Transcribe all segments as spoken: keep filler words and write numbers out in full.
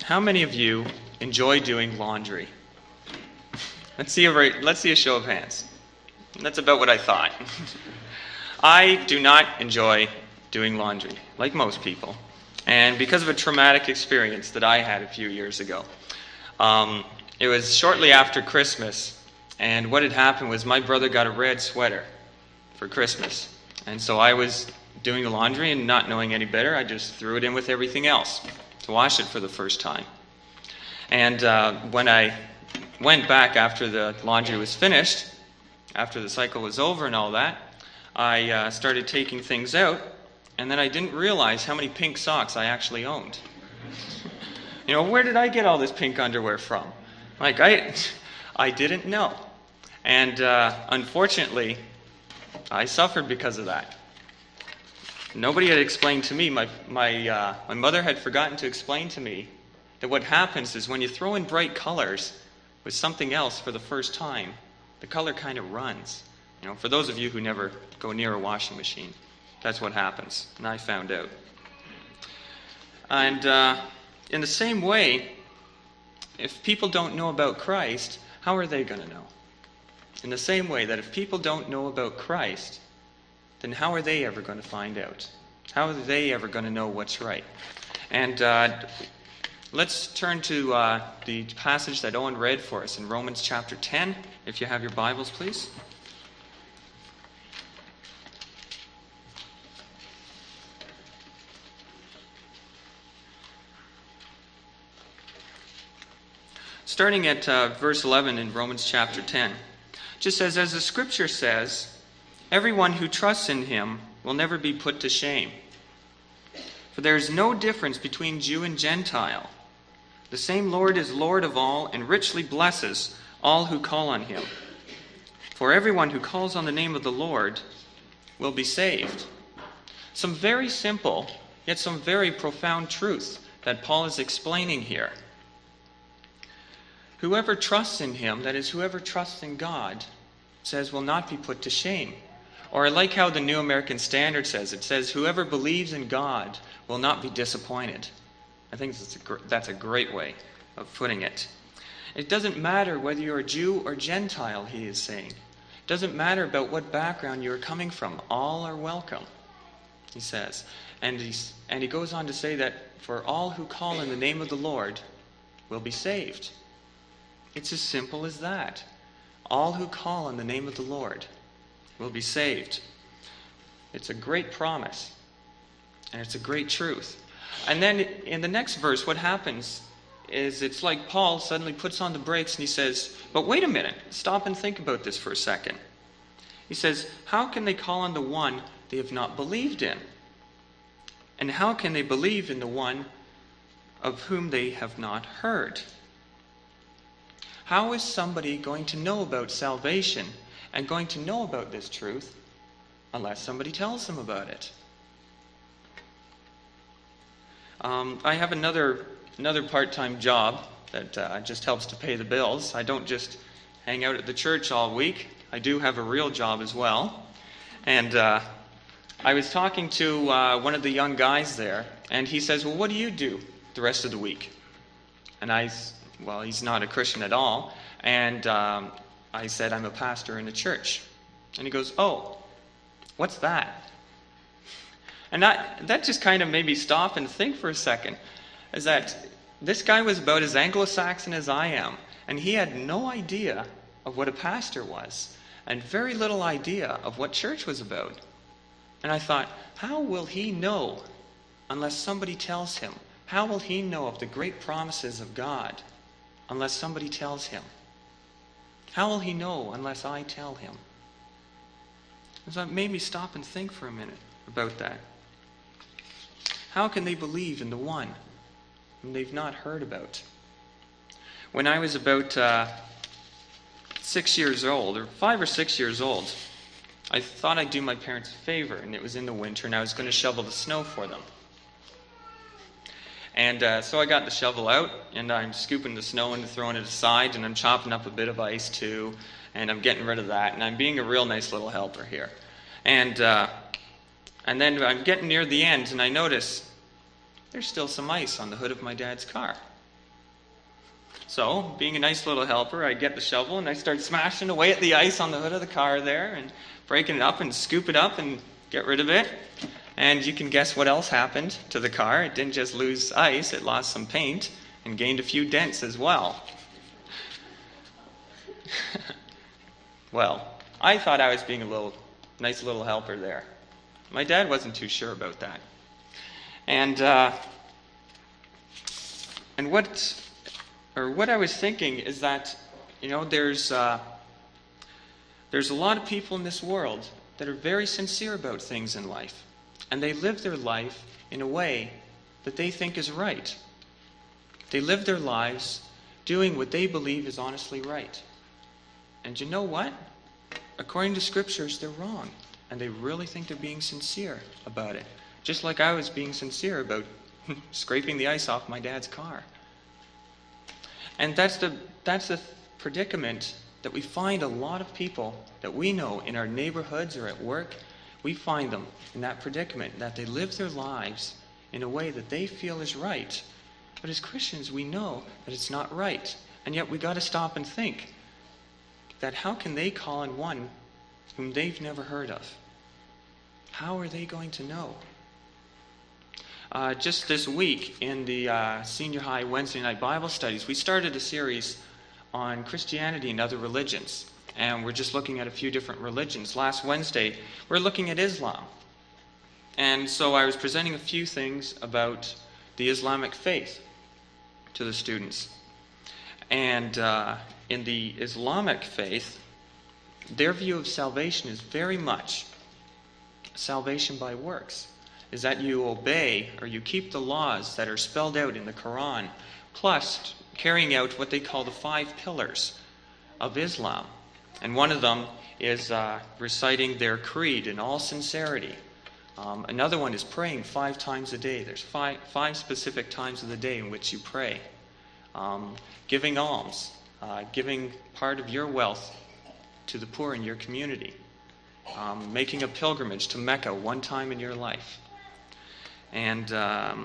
How many of you enjoy doing laundry? Let's see a let's see a show of hands. That's about what I thought. I do not enjoy doing laundry, like most people, and because of a traumatic experience that I had a few years ago. Um, it was shortly after Christmas, and what had happened was my brother got a red sweater for Christmas, and so I was doing the laundry and not knowing any better, I just threw it in with everything else to wash it for the first time. And uh, when I went back after the laundry was finished, after the cycle was over and all that, I uh, started taking things out, and then I didn't realize how many pink socks I actually owned. You know, where did I get all this pink underwear from? Like, I, I didn't know. And uh, unfortunately, I suffered because of that. Nobody had explained to me, my, my, uh, my mother had forgotten to explain to me that what happens is when you throw in bright colors with something else for the first time, the color kind of runs. You know, for those of you who never go near a washing machine, that's what happens, and I found out. And uh, in the same way, if people don't know about Christ, how are they going to know? In the same way that if people don't know about Christ, then how are they ever going to find out? How are they ever going to know what's right? And uh, let's turn to uh, the passage that Owen read for us in Romans chapter ten, if you have your Bibles, please. Starting at uh, verse eleven in Romans chapter ten. It just says, as the scripture says, everyone who trusts in him will never be put to shame. For there is no difference between Jew and Gentile. The same Lord is Lord of all and richly blesses all who call on him. For everyone who calls on the name of the Lord will be saved. Some very simple, yet some very profound truths that Paul is explaining here. Whoever trusts in him, that is, whoever trusts in God, says will not be put to shame. Or I like how the New American Standard says, it says, whoever believes in God will not be disappointed. I think that's a, gr- that's a great way of putting it. It doesn't matter whether you're a Jew or Gentile, he is saying. It doesn't matter about what background you're coming from. All are welcome, he says. And, he's, and he goes on to say that for all who call in the name of the Lord will be saved. It's as simple as that. All who call on the name of the Lord will be saved. It's a great promise, and it's a great truth. And then in the next verse, what happens is it's like Paul suddenly puts on the brakes and he says, but wait a minute, stop and think about this for a second. He says, how can they call on the one they have not believed in? And how can they believe in the one of whom they have not heard? How is somebody going to know about salvation and going to know about this truth unless somebody tells them about it? Um, I have another another part-time job that uh, just helps to pay the bills. I don't just hang out at the church all week. I do have a real job as well. And uh, I was talking to uh, one of the young guys there, and he says, well, what do you do the rest of the week? And I, well, he's not a Christian at all. And um, I said, I'm a pastor in a church. And he goes, oh, what's that? And that, that just kind of made me stop and think for a second, is that this guy was about as Anglo-Saxon as I am, and he had no idea of what a pastor was, and very little idea of what church was about. And I thought, how will he know unless somebody tells him? How will he know of the great promises of God unless somebody tells him? How will he know unless I tell him? So that made me stop and think for a minute about that. How can they believe in the one whom they've not heard about? When I was about uh, six years old, or five or six years old, I thought I'd do my parents a favor, and it was in the winter, and I was going to shovel the snow for them. And uh, so I got the shovel out, and I'm scooping the snow and throwing it aside, and I'm chopping up a bit of ice too, and I'm getting rid of that, and I'm being a real nice little helper here. And uh, and then I'm getting near the end, and I notice there's still some ice on the hood of my dad's car. So, being a nice little helper, I get the shovel and I start smashing away at the ice on the hood of the car there and breaking it up and scoop it up and get rid of it. And you can guess what else happened to the car. It didn't just lose ice, it lost some paint and gained a few dents as well. Well, I thought I was being a little nice little helper there. My dad wasn't too sure about that. And uh, and what or what I was thinking is that, you know, there's uh, there's a lot of people in this world that are very sincere about things in life, and they live their life in a way that they think is right. They live their lives doing what they believe is honestly right. And you know what? According to scriptures, they're wrong. And they really think they're being sincere about it. Just like I was being sincere about scraping the ice off my dad's car. And that's the that's the predicament that we find a lot of people that we know in our neighborhoods or at work. We find them in that predicament, that they live their lives in a way that they feel is right. But as Christians, we know that it's not right. And yet we got to stop and think that how can they call on one whom they've never heard of? How are they going to know? Uh, just this week in the uh, senior high Wednesday night Bible studies, we started a series on Christianity and other religions. And we're just looking at a few different religions. Last Wednesday, we're looking at Islam. And so I was presenting a few things about the Islamic faith to the students. And uh, in the Islamic faith, their view of salvation is very much salvation by works. Is that you obey or you keep the laws that are spelled out in the Quran, plus carrying out what they call the five pillars of Islam. And one of them is uh, reciting their creed in all sincerity. Um, another one is praying five times a day. There's five, five specific times of the day in which you pray. Um, giving alms, uh, giving part of your wealth to the poor in your community. Um, making a pilgrimage to Mecca one time in your life. And, um,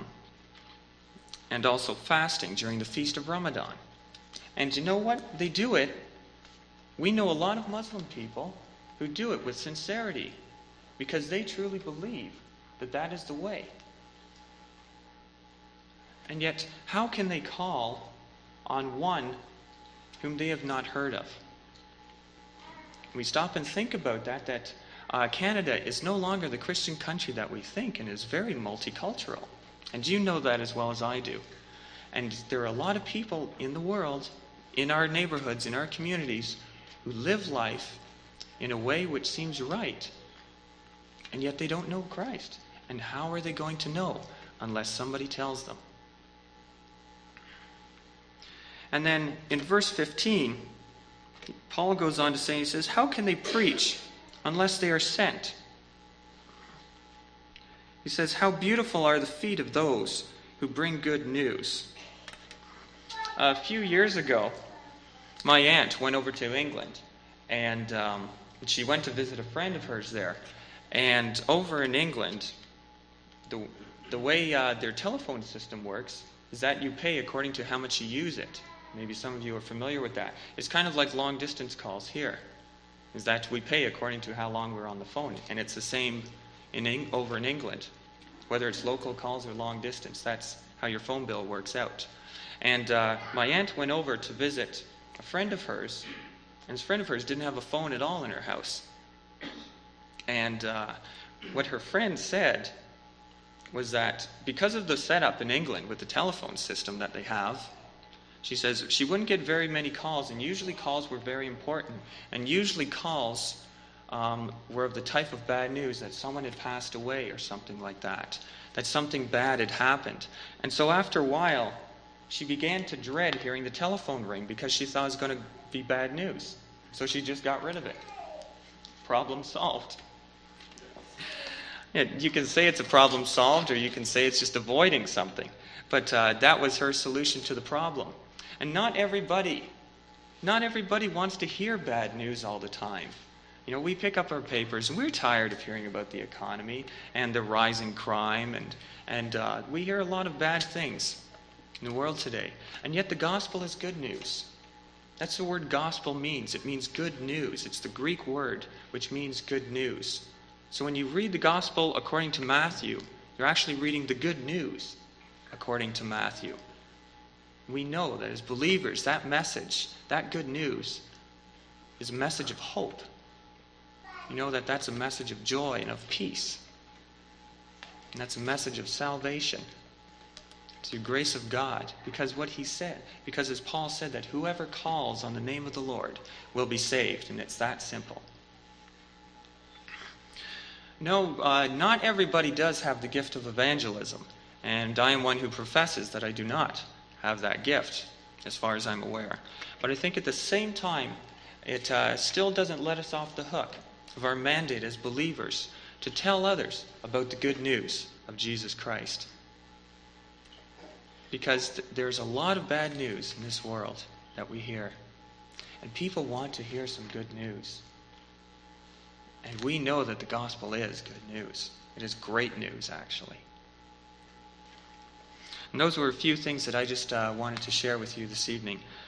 and also fasting during the Feast of Ramadan. And you know what? They do it. We know a lot of Muslim people who do it with sincerity because they truly believe that that is the way. And yet, how can they call on one whom they have not heard of? We stop and think about that, that uh, Canada is no longer the Christian country that we think and is very multicultural. And you know that as well as I do. And there are a lot of people in the world, in our neighborhoods, in our communities, who live life in a way which seems right, and yet they don't know Christ. And how are they going to know unless somebody tells them? And then in verse fifteen, Paul goes on to say, he says, how can they preach unless they are sent? He says, how beautiful are the feet of those who bring good news. A few years ago, my aunt went over to England, and um, she went to visit a friend of hers there. And over in England, the, the way uh, their telephone system works is that you pay according to how much you use it. Maybe some of you are familiar with that. It's kind of like long-distance calls here, is that we pay according to how long we're on the phone. And it's the same in Eng- over in England. Whether it's local calls or long-distance, that's how your phone bill works out. And uh, my aunt went over to visit a friend of hers, and this friend of hers didn't have a phone at all in her house. And uh, what her friend said was that because of the setup in England with the telephone system that they have, she says she wouldn't get very many calls, and usually calls were very important. And usually calls um, were of the type of bad news that someone had passed away or something like that, that something bad had happened. And so after a while, she began to dread hearing the telephone ring because she thought it was going to be bad news. So she just got rid of it. Problem solved. Yeah, you can say it's a problem solved, or you can say it's just avoiding something. But uh, that was her solution to the problem. And not everybody, not everybody wants to hear bad news all the time. You know, we pick up our papers and we're tired of hearing about the economy and the rising crime, and and uh, we hear a lot of bad things. in the world today. And yet the gospel is good news. That's the word gospel means. It means good news. It's the Greek word which means good news. So when you read the gospel according to Matthew, you're actually reading the good news according to Matthew. We know that as believers, that message, that good news, is a message of hope. You know that that's a message of joy and of peace. And that's a message of salvation. It's the grace of God. Because what he said, because as Paul said, that whoever calls on the name of the Lord will be saved. And it's that simple. No, uh, not everybody does have the gift of evangelism. And I am one who professes that I do not have that gift, as far as I'm aware. But I think at the same time, it uh, still doesn't let us off the hook of our mandate as believers to tell others about the good news of Jesus Christ. Because th- there's a lot of bad news in this world that we hear. And people want to hear some good news. And we know that the gospel is good news. It is great news, actually. And those were a few things that I just uh, wanted to share with you this evening.